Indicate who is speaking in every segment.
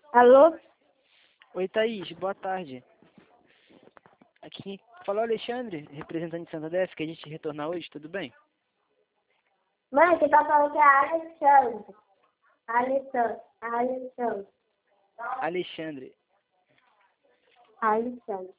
Speaker 1: Alô?
Speaker 2: Oi, Thaís, boa tarde. Aqui falou Alexandre, representante de Santander, que a gente retornar hoje, tudo bem?
Speaker 1: Mãe, quem tá falando que é a Alexandre. Alexandre.
Speaker 2: Alexandre.
Speaker 1: Alexandre.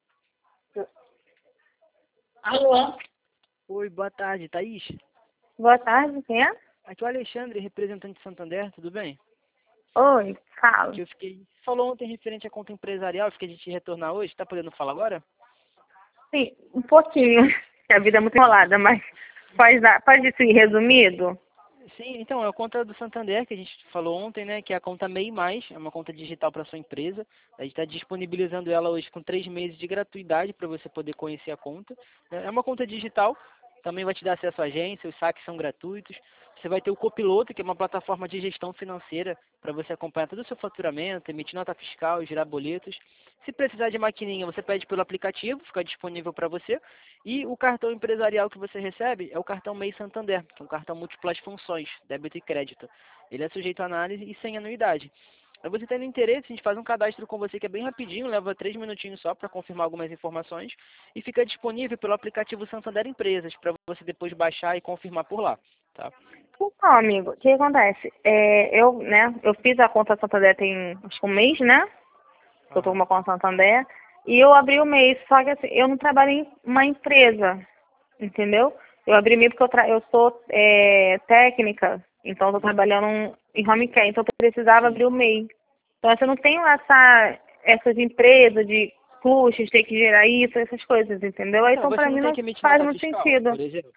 Speaker 1: Alô?
Speaker 2: Oi, boa tarde, Thaís.
Speaker 1: Boa tarde, quem é?
Speaker 2: Aqui é o Alexandre, representante de Santander, tudo bem?
Speaker 1: Oi, fala.
Speaker 2: Que eu fiquei... Falou ontem referente à conta empresarial, que a gente retornar hoje, tá podendo falar agora?
Speaker 1: Sim, um pouquinho. A vida é muito enrolada, mas pode ser resumido?
Speaker 2: Sim, então, é a conta do Santander que a gente falou ontem, né? Que é a conta MEI+, é uma conta digital para sua empresa. A gente está disponibilizando ela hoje com 3 meses de gratuidade para você poder conhecer a conta. É uma conta digital, também vai te dar acesso à agência, os saques são gratuitos. Você vai ter o Copiloto, que é uma plataforma de gestão financeira para você acompanhar todo o seu faturamento, emitir nota fiscal, girar boletos. Se precisar de maquininha, você pede pelo aplicativo, fica disponível para você. E o cartão empresarial que você recebe é o cartão MEI Santander, que é um cartão múltiplas funções, débito e crédito. Ele é sujeito à análise e sem anuidade. Aí você tendo interesse, a gente faz um cadastro com você que é bem rapidinho, leva 3 minutinhos só para confirmar algumas informações e fica disponível pelo aplicativo Santander Empresas para você depois baixar e confirmar por lá, tá?
Speaker 1: Então, amigo, o que acontece? Eu fiz a conta Santander tem acho que um mês, né? Eu tô com
Speaker 2: Aham.
Speaker 1: uma conta Santander. E eu abri o mês, só que assim, eu não trabalho em uma empresa, entendeu? Eu abri MEI porque eu sou técnica, então eu tô trabalhando em home care, então eu precisava
Speaker 2: Sim.
Speaker 1: abrir o MEI. Então assim, eu não tenho essas empresas de custos, ter que gerar isso, essas coisas, entendeu? Aí,
Speaker 2: Então,
Speaker 1: então
Speaker 2: você
Speaker 1: pra
Speaker 2: não
Speaker 1: mim
Speaker 2: tem
Speaker 1: não
Speaker 2: que emitir
Speaker 1: faz
Speaker 2: nota
Speaker 1: muito
Speaker 2: fiscal,
Speaker 1: sentido.
Speaker 2: por exemplo?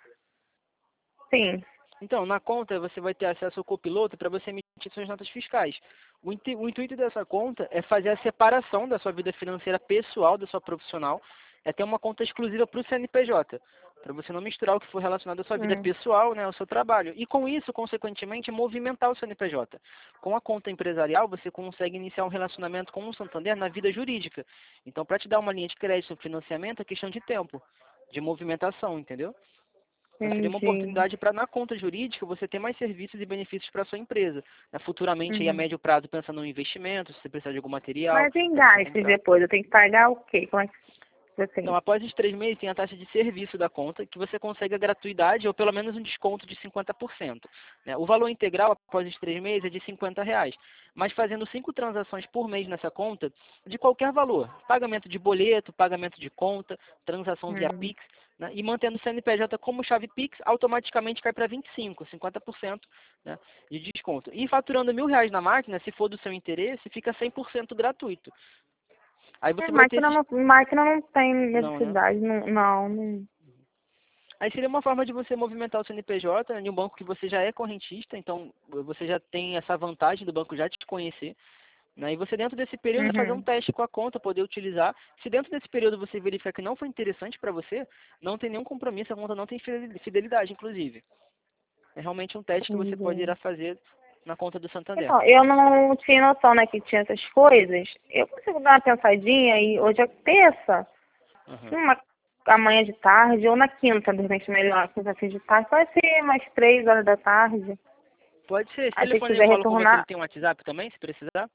Speaker 1: Sim.
Speaker 2: Então, na conta você vai ter acesso ao copiloto para você emitir suas notas fiscais. O intuito dessa conta é fazer a separação da sua vida financeira pessoal da sua profissional, é ter uma conta exclusiva para o CNPJ, para você não misturar o que for relacionado à sua vida
Speaker 1: Hum.
Speaker 2: pessoal, né, ao seu trabalho. E com isso, consequentemente, movimentar o CNPJ. Com a conta empresarial, você consegue iniciar um relacionamento com o Santander na vida jurídica. Então, para te dar uma linha de crédito, um financiamento, é questão de tempo, de movimentação, entendeu? Então seria uma
Speaker 1: Entendi.
Speaker 2: oportunidade para, na conta jurídica, você ter mais serviços e benefícios para sua empresa. Né? Futuramente, aí, a
Speaker 1: Uhum.
Speaker 2: médio prazo, pensando em investimento, se você precisar de algum material
Speaker 1: Mas em
Speaker 2: para você
Speaker 1: gastos
Speaker 2: comprar.
Speaker 1: depois, eu tenho que pagar o quê? Como é que
Speaker 2: Então,
Speaker 1: assim?
Speaker 2: após os 3 meses, tem a taxa de serviço da conta, que você consegue a gratuidade ou pelo menos um desconto de 50%. Né? O valor integral, após os 3 meses, é de R$ 50. Mas fazendo 5 transações por mês nessa conta, de qualquer valor, pagamento de boleto, pagamento de conta, transação via
Speaker 1: Hum.
Speaker 2: Pix, né? E mantendo o CNPJ como chave Pix, automaticamente cai para 25, 50%, né, de desconto. E faturando R$ 1.000 na máquina, se for do seu interesse, fica 100% gratuito. Aí você vai ter esses...
Speaker 1: Máquina não tem
Speaker 2: Não, né?
Speaker 1: necessidade, não.
Speaker 2: Aí seria uma forma de você movimentar o CNPJ em um banco que você já é correntista, então você já tem essa vantagem do banco já te conhecer. Né? E você dentro desse período vai fazer um
Speaker 1: Uhum.
Speaker 2: teste com a conta, poder utilizar. Se dentro desse período você verificar que não foi interessante para você, não tem nenhum compromisso, a conta não tem fidelidade, inclusive. É realmente um teste que você pode ir
Speaker 1: Entendi.
Speaker 2: a fazer na conta do Santander.
Speaker 1: Então, eu não tinha noção, né, que tinha essas coisas. Eu consigo dar uma pensadinha e hoje é terça,
Speaker 2: Uhum.
Speaker 1: uma, amanhã de tarde ou na quinta, de repente melhor, quinta assim de tarde, pode ser mais 3 horas da tarde.
Speaker 2: Pode ser. Esse
Speaker 1: Aí se
Speaker 2: telefone que
Speaker 1: quiser
Speaker 2: eu falo com você, ele
Speaker 1: retornar,
Speaker 2: tem um WhatsApp também, se precisar?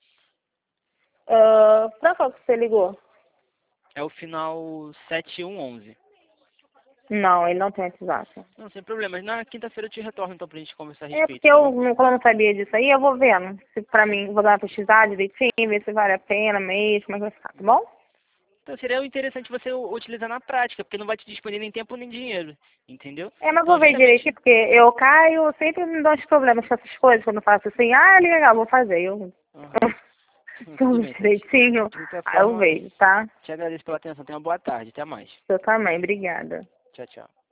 Speaker 1: pra qual que você ligou?
Speaker 2: É o final 7111.
Speaker 1: Não, ele não tem WhatsApp.
Speaker 2: Não, sem problemas. Na quinta-feira eu te retorno então pra gente conversar a
Speaker 1: É
Speaker 2: respeito,
Speaker 1: porque
Speaker 2: tá bom?
Speaker 1: como eu não sabia disso aí, eu vou vendo. Se pra mim, vou dar uma pesquisada direitinho, ver se vale a pena mesmo, como é que vai ficar, tá bom?
Speaker 2: Então seria interessante você utilizar na prática, porque não vai te dispender nem tempo nem dinheiro, entendeu?
Speaker 1: Mas
Speaker 2: Então
Speaker 1: vou ver direitinho,
Speaker 2: justamente,
Speaker 1: porque eu caio, eu sempre me dou uns problemas com essas coisas, quando eu faço assim, legal, vou fazer. Eu,
Speaker 2: aham.
Speaker 1: eu
Speaker 2: Tudo
Speaker 1: ver
Speaker 2: bem, Thaís.
Speaker 1: direitinho,
Speaker 2: De qualquer
Speaker 1: aí eu
Speaker 2: forma,
Speaker 1: vejo, tá?
Speaker 2: te agradeço pela atenção. Tenha uma boa tarde. Até mais.
Speaker 1: Eu também, obrigada.
Speaker 2: Tchau, tchau.